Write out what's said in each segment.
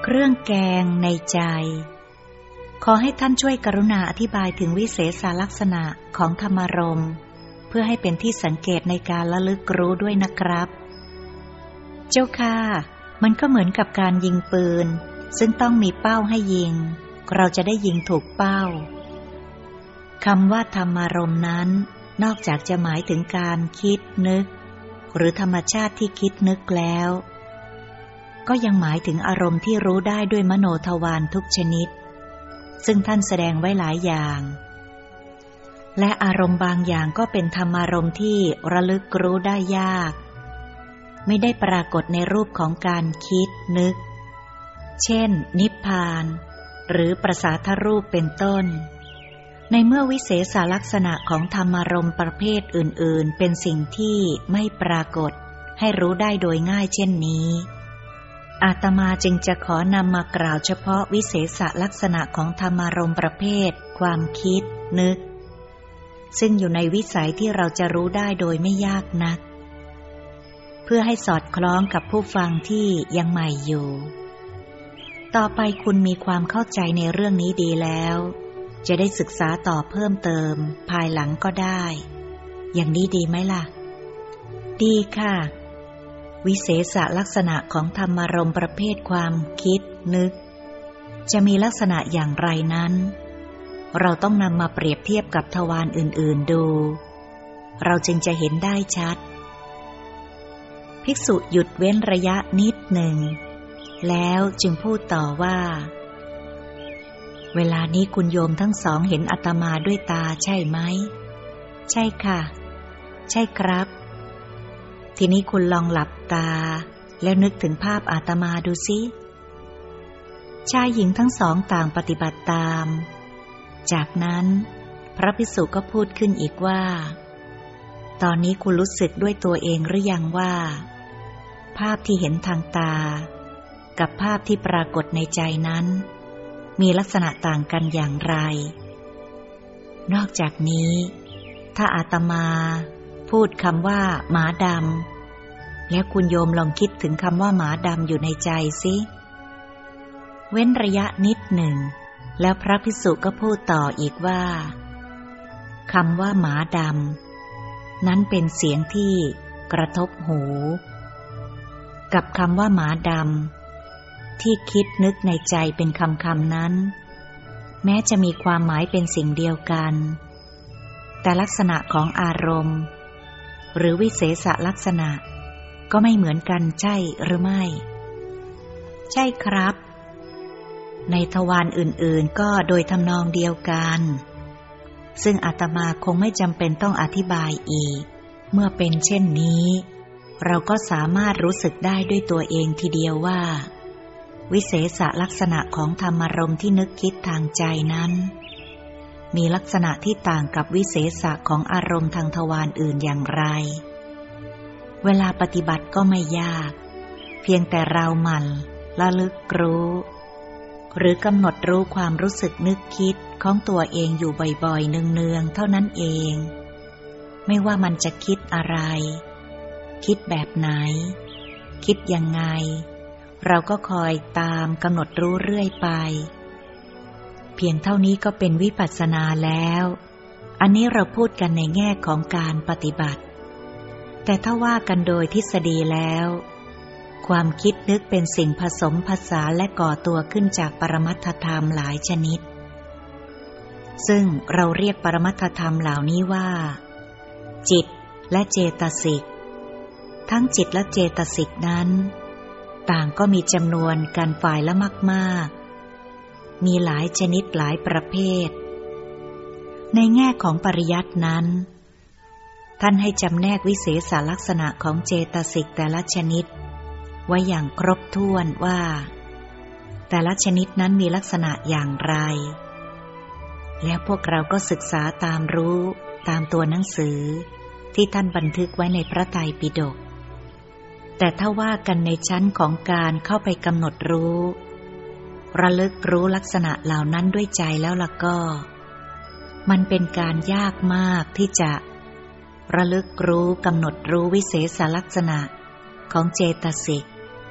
เครื่องแกงในใจขอให้ท่านช่วยกรุณาอธิบายถึงวิเศษลักษณะของธรรมารมณ์เพื่อให้เป็นที่สังเกตในการระลึกรู้ด้วยนะครับเจ้าค่ะมันก็เหมือนกับการยิงปืนซึ่งต้องมีเป้าให้ยิงเราจะได้ยิงถูกเป้าคำว่าธรรมารมณ์นั้นนอกจากจะหมายถึงการคิดนึกหรือธรรมชาติที่คิดนึกแล้วก็ยังหมายถึงอารมณ์ที่รู้ได้ด้วยมโนทวารทุกชนิดซึ่งท่านแสดงไว้หลายอย่างและอารมณ์บางอย่างก็เป็นธรรมารมณ์ที่ระลึกรู้ได้ยากไม่ได้ปรากฏในรูปของการคิดนึกเช่นนิพพานหรือประสาทรูปเป็นต้นในเมื่อวิเศษลักษณะของธรรมารมณ์ประเภทอื่นๆเป็นสิ่งที่ไม่ปรากฏให้รู้ได้โดยง่ายเช่นนี้อาตมาจึงจะขอนำมากล่าวเฉพาะวิเศษลักษณะของธรรมารมณ์ประเภทความคิดนึกซึ่งอยู่ในวิสัยที่เราจะรู้ได้โดยไม่ยากนักเพื่อให้สอดคล้องกับผู้ฟังที่ยังใหม่อยู่ต่อไปคุณมีความเข้าใจในเรื่องนี้ดีแล้วจะได้ศึกษาต่อเพิ่มเติมภายหลังก็ได้อย่างนี้ดีไหมล่ะดีค่ะวิเศษลักษณะของธรรมารมณ์ประเภทความคิดนึกจะมีลักษณะอย่างไรนั้นเราต้องนำมาเปรียบเทียบกับทวารอื่นๆดูเราจึงจะเห็นได้ชัดภิกษุหยุดเว้นระยะนิดหนึ่งแล้วจึงพูดต่อว่าเวลานี้คุณโยมทั้งสองเห็นอาตมาด้วยตาใช่ไหมใช่ค่ะใช่ครับทีนี้คุณลองหลับตาแล้วนึกถึงภาพอาตมาดูสิชายหญิงทั้งสองต่างปฏิบัติตามจากนั้นพระภิกษุก็พูดขึ้นอีกว่าตอนนี้คุณรู้สึกด้วยตัวเองหรือยังว่าภาพที่เห็นทางตากับภาพที่ปรากฏในใจนั้นมีลักษณะต่างกันอย่างไรนอกจากนี้ถ้าอาตมาพูดคำว่าหมาดำแล้วคุณโยมลองคิดถึงคำว่าหมาดำอยู่ในใจสิเว้นระยะนิดหนึ่งแล้วพระภิกษุก็พูดต่ออีกว่าคำว่าหมาดำนั้นเป็นเสียงที่กระทบหูกับคำว่าหมาดำที่คิดนึกในใจเป็นคำนั้นแม้จะมีความหมายเป็นสิ่งเดียวกันแต่ลักษณะของอารมณ์หรือวิเศษลักษณะก็ไม่เหมือนกันใช่หรือไม่ใช่ครับในทวารอื่นๆก็โดยทำนองเดียวกันซึ่งอาตมาคงไม่จำเป็นต้องอธิบายอีกเมื่อเป็นเช่นนี้เราก็สามารถรู้สึกได้ด้วยตัวเองทีเดียวว่าวิเศษลักษณะของธรรมารมณ์ที่นึกคิดทางใจนั้นมีลักษณะที่ต่างกับวิเศษของอารมณ์ทางทวารอื่นอย่างไรเวลาปฏิบัติก็ไม่ยากเพียงแต่เราหมั่นระลึกรู้หรือกำหนดรู้ความรู้สึกนึกคิดของตัวเองอยู่บ่อยๆเนืองๆเท่านั้นเองไม่ว่ามันจะคิดอะไรคิดแบบไหนคิดยังไงเราก็คอยตามกำหนดรู้เรื่อยไปเพียงเท่านี้ก็เป็นวิปัสสนาแล้วอันนี้เราพูดกันในแง่ของการปฏิบัติแต่ถ้าว่ากันโดยทฤษฎีแล้วความคิดนึกเป็นสิ่งผสมผสานและก่อตัวขึ้นจากปรมัตถธรรมหลายชนิดซึ่งเราเรียกปรมัตถธรรมเหล่านี้ว่าจิตและเจตสิกทั้งจิตและเจตสิกนั้นต่างก็มีจำนวนกันฝ่ายละมากๆมีหลายชนิดหลายประเภทในแง่ของปริยัตินั้นท่านให้จำแนกวิเศษลักษณะของเจตสิกแต่ละชนิดไว้อย่างครบถ้วนว่าแต่ละชนิดนั้นมีลักษณะอย่างไรแล้วพวกเราก็ศึกษาตามรู้ตามตัวหนังสือที่ท่านบันทึกไว้ในพระไตรปิฎกแต่ถ้าว่ากันในชั้นของการเข้าไปกำหนดรู้ระลึกรู้ลักษณะเหล่านั้นด้วยใจแล้วล่ะก็มันเป็นการยากมากที่จะระลึกรู้กำหนดรู้วิเศษลักษณะของเจตสิก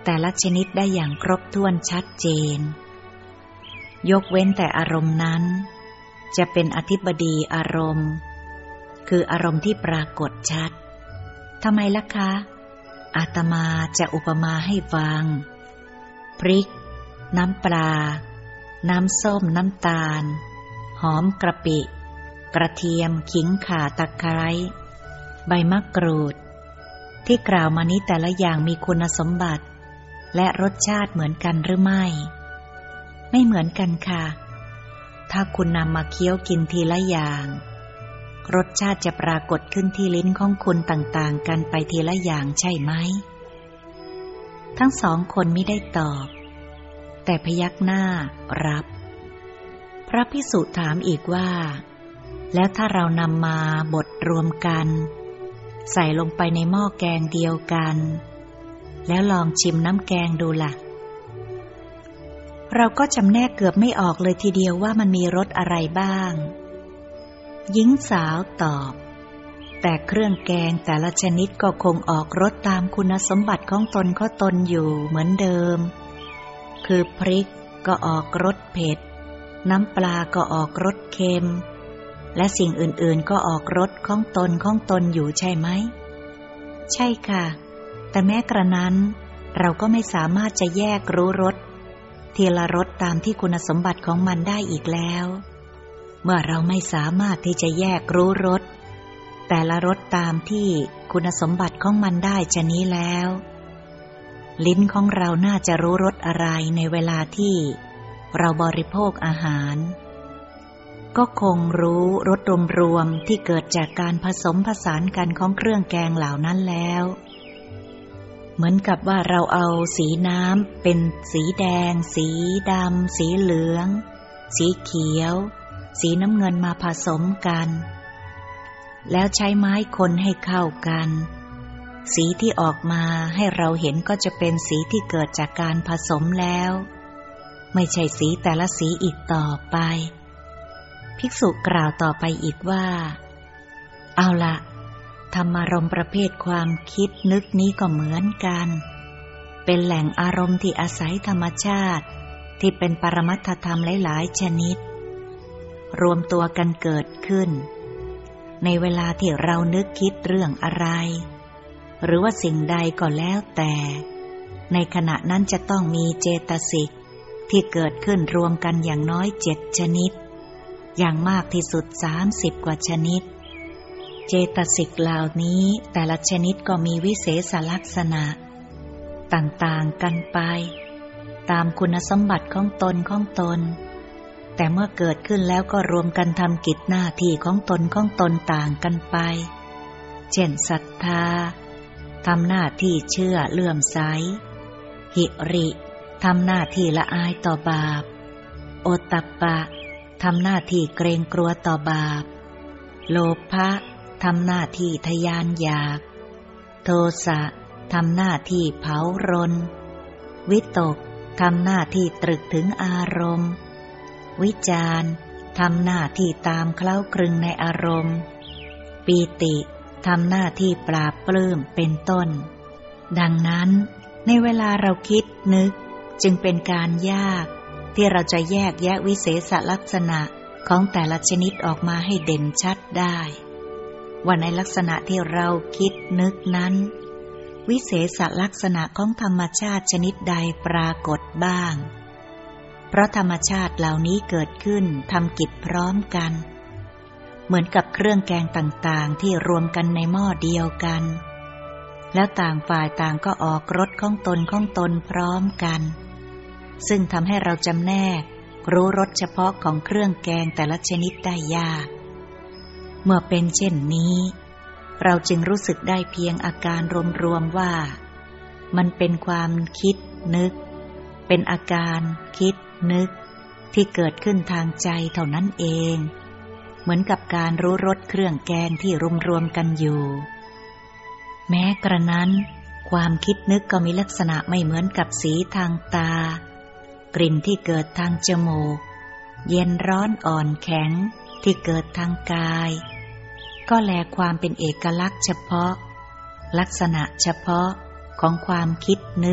แต่ละชนิดได้อย่างครบถ้วนชัดเจนยกเว้นแต่อารมณ์นั้นจะเป็นอธิบดีอารมณ์คืออารมณ์ที่ปรากฏชัดทำไมล่ะคะอาตมาจะอุปมาให้ฟังพริกน้ำปลาน้ำส้มน้ำตาลหอมกระปิกระเทียมขิงข่าตะไคร้ใบมะกรูดที่กล่าวมานี้แต่ละอย่างมีคุณสมบัติและรสชาติเหมือนกันหรือไม่ไม่เหมือนกันค่ะถ้าคุณนำมาเคี้ยวกินทีละอย่างรสชาติจะปรากฏขึ้นที่ลิ้นของคุณต่างๆกันไปทีละอย่างใช่ไหมทั้งสองคนไม่ได้ตอบแต่พยักหน้ารับพระภิกษุถามอีกว่าแล้วถ้าเรานำมาบดรวมกันใส่ลงไปในหม้อแกงเดียวกันแล้วลองชิมน้ำแกงดูล่ะเราก็จำแนกเกือบไม่ออกเลยทีเดียวว่ามันมีรสอะไรบ้างหญิงสาวตอบแต่เครื่องแกงแต่ละชนิดก็คงออกรสตามคุณสมบัติของตนอยู่เหมือนเดิมคือพริกก็ออกรสเผ็ดน้ำปลาก็ออกรสเค็มและสิ่งอื่นๆก็ออกรสของตนอยู่ใช่ไหมใช่ค่ะแต่แม้กระนั้นเราก็ไม่สามารถจะแยกรู้รสทีละรสตามที่คุณสมบัติของมันได้อีกแล้วเมื่อเราไม่สามารถที่จะแยกรู้รสแต่ละรสตามที่คุณสมบัติของมันได้ชะนี้แล้วลิ้นของเราน่าจะรู้รสอะไรในเวลาที่เราบริโภคอาหารก็คงรู้รสรวมๆที่เกิดจากการผสมผสานกันของเครื่องแกงเหล่านั้นแล้วเหมือนกับว่าเราเอาสีน้ำเป็นสีแดงสีดำสีเหลืองสีเขียวสีน้ำเงินมาผสมกันแล้วใช้ไม้คนให้เข้ากันสีที่ออกมาให้เราเห็นก็จะเป็นสีที่เกิดจากการผสมแล้วไม่ใช่สีแต่ละสีอีกต่อไปภิกษุกล่าวต่อไปอีกว่าเอาละธรรมารมณ์ประเภทความคิดนึกนี้ก็เหมือนกันเป็นแหล่งอารมณ์ที่อาศัยธรรมชาติที่เป็นปรมัตถธรรมหลายๆชนิดรวมตัวกันเกิดขึ้นในเวลาที่เรานึกคิดเรื่องอะไรหรือว่าสิ่งใดก็แล้วแต่ในขณะนั้นจะต้องมีเจตสิกที่เกิดขึ้นรวมกันอย่างน้อย7ชนิดอย่างมากที่สุด30กว่าชนิดเจตสิกเหล่านี้แต่ละชนิดก็มีวิเศษลักษณะต่างๆกันไปตามคุณสมบัติของตนแต่เมื่อเกิดขึ้นแล้วก็รวมกันทำกิจหน้าที่ของตนต่างกันไปเช่นศรัทธาทำหน้าที่เชื่อเลื่อมใสหิริทำหน้าที่ละอายต่อบาปโอตตัปปะทำหน้าที่เกรงกลัวต่อบาปโลภะทำหน้าที่ทยานอยากโทสะทำหน้าที่เผารนวิตกทำหน้าที่ตรึกถึงอารมณ์วิจารทำหน้าที่ตามเคล้าคลึงในอารมณ์ปีติทำหน้าที่ปราบปลื้มเป็นต้นดังนั้นในเวลาเราคิดนึกจึงเป็นการยากที่เราจะแยกแยะวิเศษลักษณะของแต่ละชนิดออกมาให้เด่นชัดได้ว่าในลักษณะที่เราคิดนึกนั้นวิเศษลักษณะของธรรมชาติชนิดใดปรากฏบ้างเพราะธรรมชาติเหล่านี้เกิดขึ้นทำกิจพร้อมกันเหมือนกับเครื่องแกงต่างๆที่รวมกันในหม้อเดียวกันแล้วต่างฝ่ายต่างก็ออกรสของตนพร้อมกันซึ่งทำให้เราจำแนกรู้รสเฉพาะของเครื่องแกงแต่ละชนิดได้ยากเมื่อเป็นเช่นนี้เราจึงรู้สึกได้เพียงอาการรวมๆว่ามันเป็นความคิดนึกเป็นอาการคิดนึกที่เกิดขึ้นทางใจเท่านั้นเองเหมือนกับการรู้รสเครื่องแกงที่รวมกันอยู่แม้กระนั้นความคิดนึกก็มีลักษณะไม่เหมือนกับสีทางตากลิ่นที่เกิดทางจมูกเย็นร้อนอ่อนแข็งที่เกิดทางกายก็แลความเป็นเอกลักษณ์เฉพาะลักษณะเฉพาะของความคิดนึก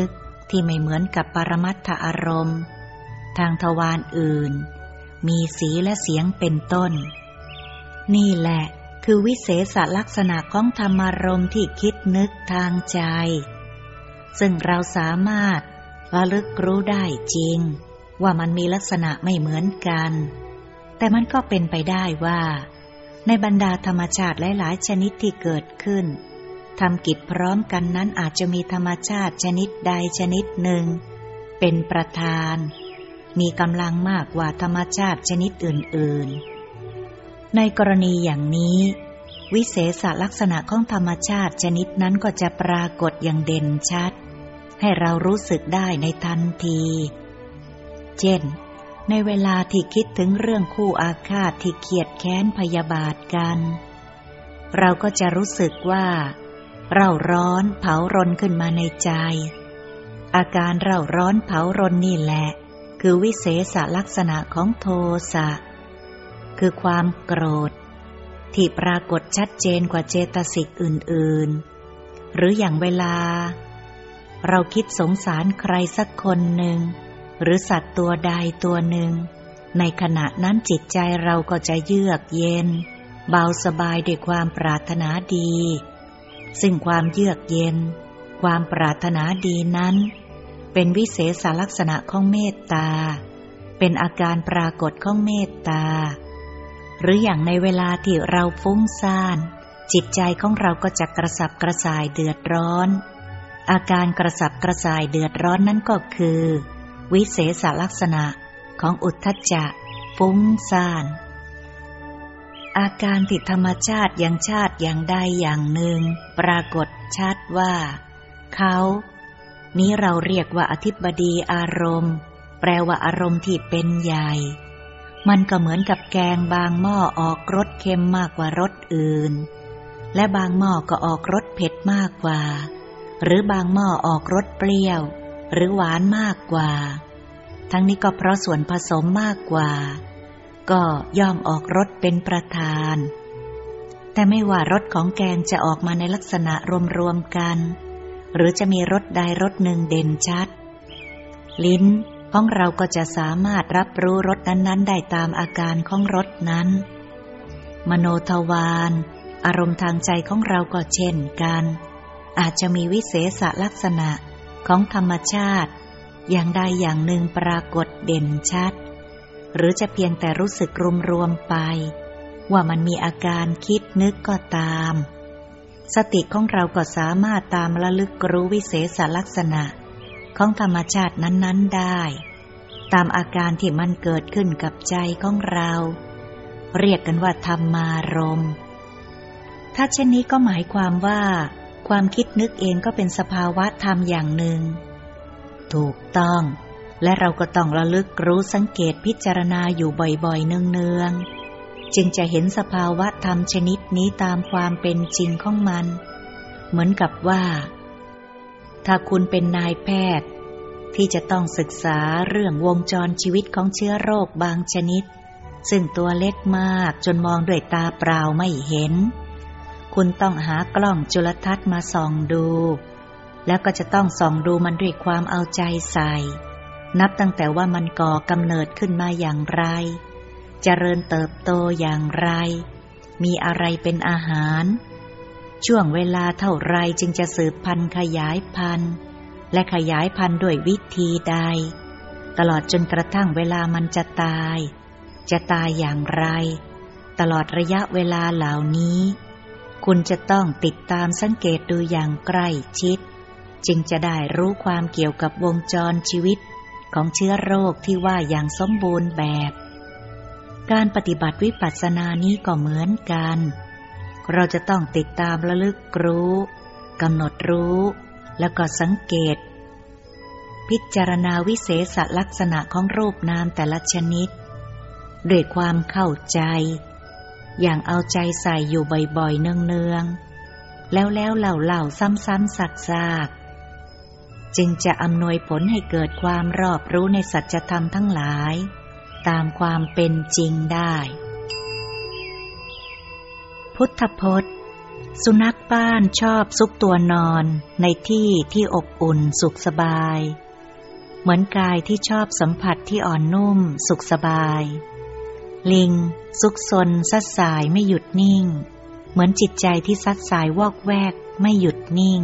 ที่ไม่เหมือนกับปรมัตถอารมณ์ทางทวารอื่นมีสีและเสียงเป็นต้นนี่แหละคือวิเศษลักษณะของธรรมารมณ์ที่คิดนึกทางใจซึ่งเราสามารถระลึกรู้ได้จริงว่ามันมีลักษณะไม่เหมือนกันแต่มันก็เป็นไปได้ว่าในบรรดาธรรมชาติหลายๆชนิดที่เกิดขึ้นทำกิจพร้อมกันนั้นอาจจะมีธรรมชาติชนิดใดชนิดหนึ่งเป็นประธานมีกำลังมากกว่าธรรมชาติชนิดอื่นๆในกรณีอย่างนี้วิเศษลักษณะของธรรมชาติชนิดนั้นก็จะปรากฏอย่างเด่นชัดให้เรารู้สึกได้ในทันทีเช่นในเวลาที่คิดถึงเรื่องคู่อาฆาตที่เคียดแค้นพยาบาทกันเราก็จะรู้สึกว่าเร่าร้อนเผารนขึ้นมาในใจอาการเร่าร้อนเผารนนี่แหละคือวิเศษลักษณะของโทสะคือความโกรธที่ปรากฏชัดเจนกว่าเจตสิกอื่นๆหรืออย่างเวลาเราคิดสงสารใครสักคนหนึ่งหรือสัตว์ตัวใดตัวหนึ่งในขณะนั้นจิตใจเราก็จะเยือกเย็นเบาสบายด้วยความปรารถนาดีซึ่งความเยือกเย็นความปรารถนาดีนั้นเป็นวิเศษลักษณะของเมตตาเป็นอาการปรากฏของเมตตาหรืออย่างในเวลาที่เราฟุ้งซ่านจิตใจของเราก็จะกระสับกระส่ายเดือดร้อนอาการกระสับกระส่ายเดือดร้อนนั้นก็คือวิเศษลักษณะของอุทธัจจะฟุ้งซ่านอาการที่ธรรมชาติอย่างใดอย่างหนึ่งปรากฏชัดว่าเขานี้เราเรียกว่าอธิบดีอารมณ์แปลว่าอารมณ์ที่เป็นใหญ่มันก็เหมือนกับแกงบางหม้อออกรสเค็มมากกว่ารสอื่นและบางหม้อก็ออกรสเผ็ดมากกว่าหรือบางหม้อออกรสเปรี้ยวหรือหวานมากกว่าทั้งนี้ก็เพราะส่วนผสมมากกว่าก็ย่อมออกรสเป็นประธานแต่ไม่ว่ารสของแกงจะออกมาในลักษณะรวมๆกันหรือจะมีรสใดรสหนึ่งเด่นชัดลิ้นของเราก็จะสามารถรับรู้รสนั้นๆได้ตามอาการของรสนั้นมโนทวารอารมณ์ทางใจของเราก็เช่นกันอาจจะมีวิเศษลักษณะของธรรมชาติอย่างใดอย่างหนึ่งปรากฏเด่นชัดหรือจะเพียงแต่รู้สึกรวมๆไปว่ามันมีอาการคิดนึกก็ตามสติของเราก็สามารถตามระลึกรู้วิเศษลักษณะของธรรมชาตินั้นๆได้ตามอาการที่มันเกิดขึ้นกับใจของเราเรียกกันว่าธรรมารมณ์ถ้าเช่นนี้ก็หมายความว่าความคิดนึกเองก็เป็นสภาวะธรรมอย่างหนึ่งถูกต้องและเราก็ต้องระลึกรู้สังเกตพิจารณาอยู่บ่อยๆเนืองๆจึงจะเห็นสภาวะธรรมชนิดนี้ตามความเป็นจริงของมันเหมือนกับว่าถ้าคุณเป็นนายแพทย์ที่จะต้องศึกษาเรื่องวงจรชีวิตของเชื้อโรคบางชนิดซึ่งตัวเล็กมากจนมองด้วยตาเปล่าไม่เห็นคุณต้องหากล้องจุลทรรศน์มาส่องดูแล้วก็จะต้องส่องดูมันด้วยความเอาใจใส่นับตั้งแต่ว่ามันก่อกำเนิดขึ้นมาอย่างไรเจริญเติบโตอย่างไรมีอะไรเป็นอาหารช่วงเวลาเท่าไรจึงจะสืบพันธุ์ขยายพันธุ์และขยายพันธุ์ด้วยวิธีใดตลอดจนกระทั่งเวลามันจะตายอย่างไรตลอดระยะเวลาเหล่านี้คุณจะต้องติดตามสังเกตดูอย่างใกล้ชิดจึงจะได้รู้ความเกี่ยวกับวงจรชีวิตของเชื้อโรคที่ว่าอย่างสมบูรณ์แบบการปฏิบัติวิปัสสนานี้ก็เหมือนกันเราจะต้องติดตามระลึกรู้กำหนดรู้แล้วก็สังเกตพิจารณาวิเศษลักษณะของรูปนามแต่ละชนิดด้วยความเข้าใจอย่างเอาใจใส่อยู่บ่อยๆเนืองๆแล้วเล่าๆซ้ำๆซากๆจึงจะอำนวยผลให้เกิดความรอบรู้ในสัจธรรมทั้งหลายตามความเป็นจริงได้พุทธพจน์สุนัขบ้านชอบซุกตัวนอนในที่ที่อบอุ่นสุขสบายเหมือนกายที่ชอบสัมผัสที่อ่อนนุ่มสุขสบายลิงซุกซนซัดสายไม่หยุดนิ่งเหมือนจิตใจที่ซัดสายวอกแวกไม่หยุดนิ่ง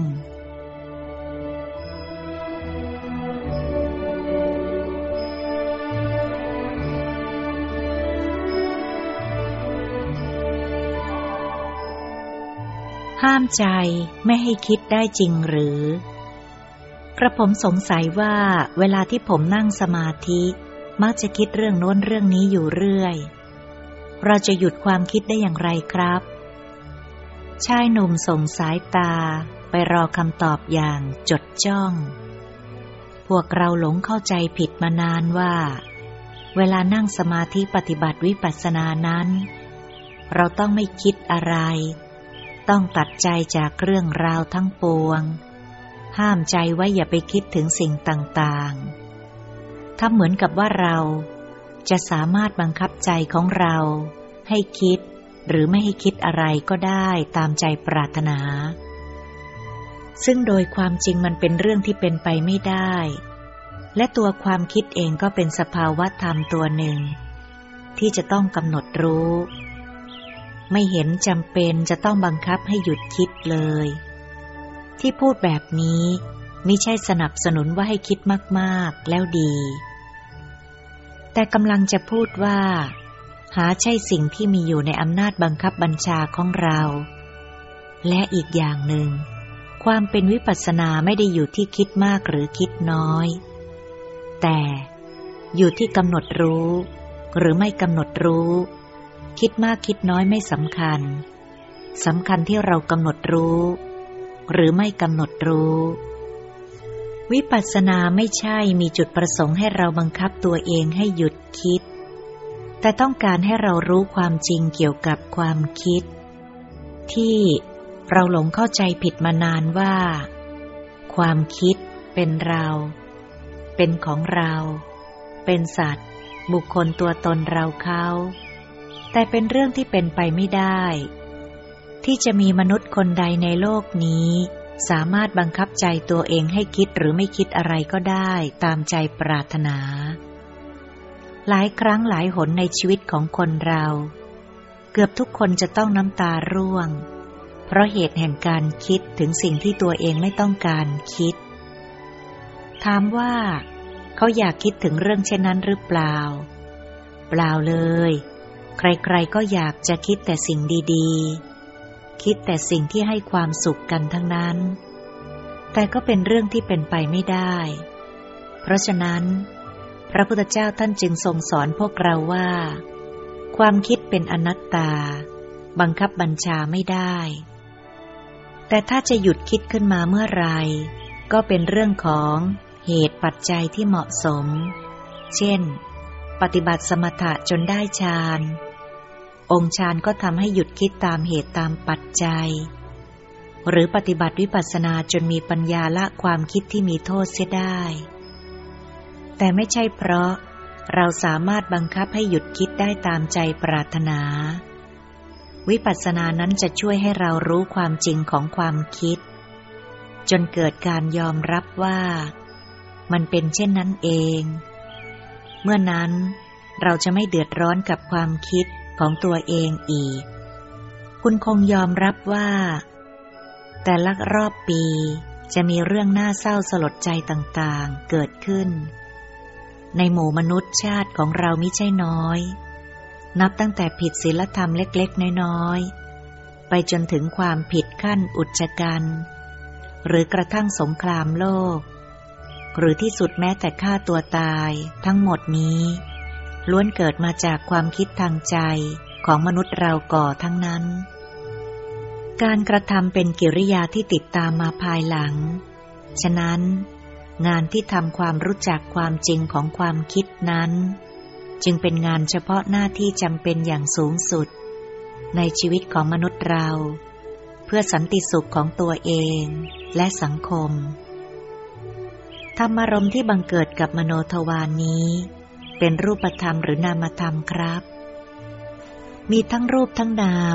ห้ามใจไม่ให้คิดได้จริงหรือกระผมสงสัยว่าเวลาที่ผมนั่งสมาธิมักจะคิดเรื่องโน้นเรื่องนี้อยู่เรื่อยเราจะหยุดความคิดได้อย่างไรครับชายหนุ่มส่งสายตาไปรอคำตอบอย่างจดจ้องพวกเราหลงเข้าใจผิดมานานว่าเวลานั่งสมาธิปฏิบัติวิปัสสนานั้นเราต้องไม่คิดอะไรต้องตัดใจจากเรื่องราวทั้งปวงห้ามใจไว้อย่าไปคิดถึงสิ่งต่างๆถ้าเหมือนกับว่าเราจะสามารถบังคับใจของเราให้คิดหรือไม่ให้คิดอะไรก็ได้ตามใจปรารถนาซึ่งโดยความจริงมันเป็นเรื่องที่เป็นไปไม่ได้และตัวความคิดเองก็เป็นสภาวะธรรมตัวหนึ่งที่จะต้องกำหนดรู้ไม่เห็นจำเป็นจะต้องบังคับให้หยุดคิดเลยที่พูดแบบนี้มิใช่สนับสนุนว่าให้คิดมากๆแล้วดีแต่กำลังจะพูดว่าหาใช่สิ่งที่มีอยู่ในอำนาจบังคับบัญชาของเราและอีกอย่างหนึ่งความเป็นวิปัสสนาไม่ได้อยู่ที่คิดมากหรือคิดน้อยแต่อยู่ที่กำหนดรู้หรือไม่กำหนดรู้คิดมากคิดน้อยไม่สำคัญสำคัญที่เรากำหนดรู้หรือไม่กำหนดรู้วิปัสสนาไม่ใช่มีจุดประสงค์ให้เราบังคับตัวเองให้หยุดคิดแต่ต้องการให้เรารู้ความจริงเกี่ยวกับความคิดที่เราหลงเข้าใจผิดมานานว่าความคิดเป็นเราเป็นของเราเป็นสัตว์บุคคลตัวตนเราเขาแต่เป็นเรื่องที่เป็นไปไม่ได้ที่จะมีมนุษย์คนใดในโลกนี้สามารถบังคับใจตัวเองให้คิดหรือไม่คิดอะไรก็ได้ตามใจปรารถนาหลายครั้งหลายหนในชีวิตของคนเราเกือบทุกคนจะต้องน้ำตาร่วงเพราะเหตุแห่งการคิดถึงสิ่งที่ตัวเองไม่ต้องการคิดถามว่าเขาอยากคิดถึงเรื่องเช่นนั้นหรือเปล่าเปล่าเลยใครๆก็อยากจะคิดแต่สิ่งดีๆคิดแต่สิ่งที่ให้ความสุขกันทั้งนั้นแต่ก็เป็นเรื่องที่เป็นไปไม่ได้เพราะฉะนั้นพระพุทธเจ้าท่านจึงทรงสอนพวกเราว่าความคิดเป็นอนัตตาบังคับบัญชาไม่ได้แต่ถ้าจะหยุดคิดขึ้นมาเมื่อไรก็เป็นเรื่องของเหตุปัจจัยที่เหมาะสมเช่นปฏิบัติสมถะจนได้ฌานองค์ฌานก็ทำให้หยุดคิดตามเหตุตามปัจจัยหรือปฏิบัติวิปัสสนาจนมีปัญญาละความคิดที่มีโทษเสียได้แต่ไม่ใช่เพราะเราสามารถบังคับให้หยุดคิดได้ตามใจปรารถนาวิปัสสนานั้นจะช่วยให้เรารู้ความจริงของความคิดจนเกิดการยอมรับว่ามันเป็นเช่นนั้นเองเมื่อนั้นเราจะไม่เดือดร้อนกับความคิดของตัวเองอีกคุณคงยอมรับว่าแต่ละรอบปีจะมีเรื่องน่าเศร้าสลดใจต่างๆเกิดขึ้นในหมู่มนุษย์ชาติของเรามิใช่น้อยนับตั้งแต่ผิดศีลธรรมเล็กๆน้อยๆไปจนถึงความผิดขั้นอุจจกรรมหรือกระทั่งสงครามโลกหรือที่สุดแม้แต่ฆ่าตัวตายทั้งหมดนี้ล้วนเกิดมาจากความคิดทางใจของมนุษย์เราก่อทั้งนั้นการกระทำเป็นกิริยาที่ติดตามมาภายหลังฉะนั้นงานที่ทำความรู้จักความจริงของความคิดนั้นจึงเป็นงานเฉพาะหน้าที่จำเป็นอย่างสูงสุดในชีวิตของมนุษย์เราเพื่อสันติสุขของตัวเองและสังคมธรรมารมณ์ที่บังเกิดกับมโนทวารนี้เป็นรูปธรรมหรือนามธรรมครับมีทั้งรูปทั้งนาม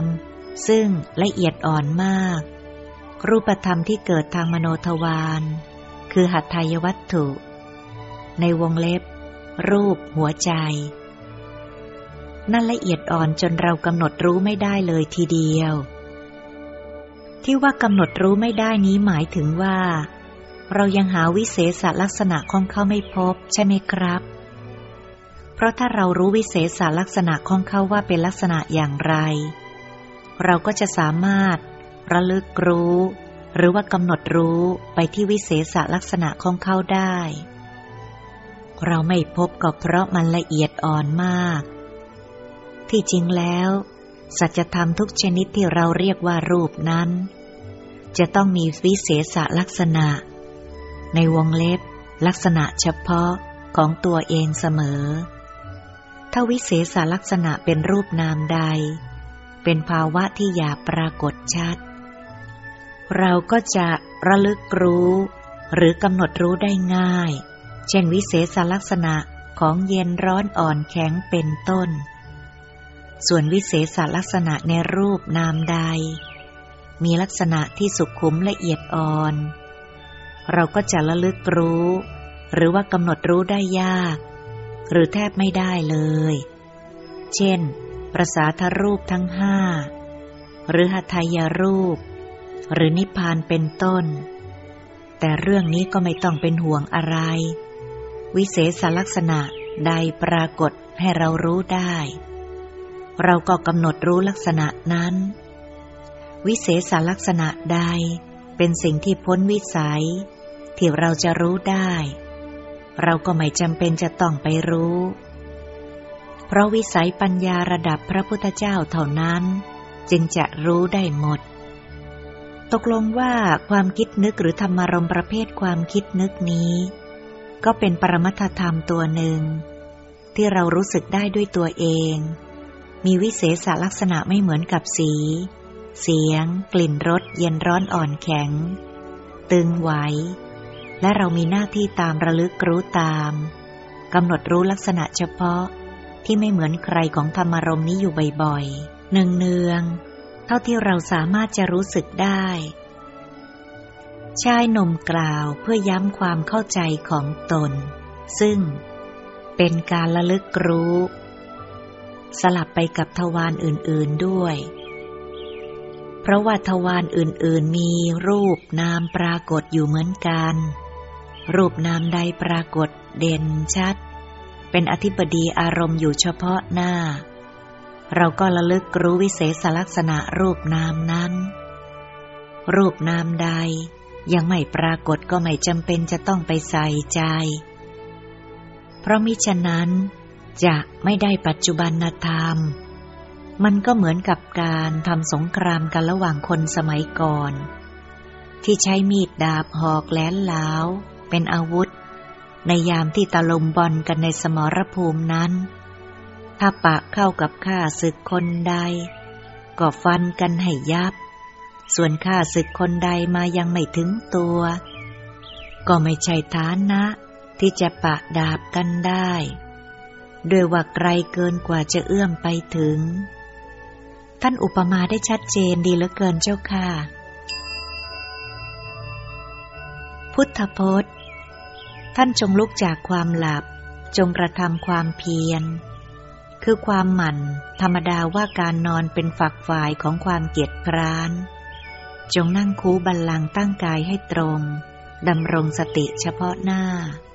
ซึ่งละเอียดอ่อนมากรูปธรรมที่เกิดทางมโนทวารคือหัตถยวัตถุในวงเล็บรูปหัวใจนั่นละเอียดอ่อนจนเรากำหนดรู้ไม่ได้เลยทีเดียวที่ว่ากำหนดรู้ไม่ได้นี้หมายถึงว่าเรายังหาวิเศษลักษณะของเขาไม่พบใช่ไหมครับเพราะถ้าเรารู้วิเศษลักษณะของเขาว่าเป็นลักษณะอย่างไรเราก็จะสามารถระลึกรู้หรือว่ากำหนดรู้ไปที่วิเศษลักษณะของเขาได้เราไม่พบก็เพราะมันละเอียดอ่อนมากที่จริงแล้วสัจธรรมทุกชนิดที่เราเรียกว่ารูปนั้นจะต้องมีวิเศษลักษณะในวงเล็บลักษณะเฉพาะของตัวเองเสมอถ้าวิเศษลักษณะเป็นรูปนามใดเป็นภาวะที่หยาบปรากฏชัดเราก็จะระลึกรู้หรือกำหนดรู้ได้ง่ายเช่นวิเศษลักษณะของเย็นร้อนอ่อนแข็งเป็นต้นส่วนวิเศษลักษณะในรูปนามใดมีลักษณะที่สุขุมละเอียดอ่อนเราก็จะระลึกรู้หรือว่ากำหนดรู้ได้ยากหรือแทบไม่ได้เลยเช่นประสาทรูปทั้งห้าหรือหัตถยรูปหรือนิพพานเป็นต้นแต่เรื่องนี้ก็ไม่ต้องเป็นห่วงอะไรวิเศษลักษณะใดปรากฏให้เรารู้ได้เราก็กำหนดรู้ลักษณะนั้นวิเศษลักษณะใดเป็นสิ่งที่พ้นวิสัยที่เราจะรู้ได้เราก็ไม่จำเป็นจะต้องไปรู้เพราะวิสัยปัญญาระดับพระพุทธเจ้าเท่านั้นจึงจะรู้ได้หมดตกลงว่าความคิดนึกหรือธรรมารมณ์ประเภทความคิดนึกนี้ก็เป็นปรมัตถธรรมตัวหนึ่งที่เรารู้สึกได้ด้วยตัวเองมีวิเศษลักษณะไม่เหมือนกับสีเสียงกลิ่นรสเย็นร้อนอ่อนแข็งตึงไหวและเรามีหน้าที่ตามระลึกรู้ตามกำหนดรู้ลักษณะเฉพาะที่ไม่เหมือนใครของธรรมารมณ์นี้อยู่บ่อยๆเนืองๆเท่าที่เราสามารถจะรู้สึกได้ชายหนุ่มกล่าวเพื่อย้ำความเข้าใจของตนซึ่งเป็นการระลึกรู้สลับไปกับทวารอื่นๆด้วยเพราะว่าทวารอื่นๆมีรูปนามปรากฏอยู่เหมือนกันรูปนามใดปรากฏเด่นชัดเป็นอธิปดีอารมณ์อยู่เฉพาะหน้าเราก็ระลึกรู้วิเศษลักษณะรูปนามนั้นรูปนามใดยังไม่ปรากฏก็ไม่จำเป็นจะต้องไปใส่ใจเพราะมิฉะนั้นจะไม่ได้ปัจจุบันธรรมมันก็เหมือนกับการทำสงครามกันระหว่างคนสมัยก่อนที่ใช้มีดดาบหอกแหลมเหลาเป็นอาวุธในยามที่ตะลุมบอลกันในสมรภูมินั้นถ้าปะเข้ากับข้าศึกคนใดก็ฟันกันให้ยับส่วนข้าศึกคนใดมายังไม่ถึงตัวก็ไม่ใช่ฐานะที่จะปะดาบกันได้ด้วยว่าไกลเกินกว่าจะเอื้อมไปถึงท่านอุปมาได้ชัดเจนดีเหลือเกินเจ้าค่ะพุทธพจน์ท่านจงลุกจากความหลับจงกระทำความเพียรคือความหมั่นธรรมดาว่าการนอนเป็นฝักฝ่ายของความเกียจคร้านจงนั่งคูบัลลังก์ตั้งกายให้ตรงดำรงสติเฉพาะหน้า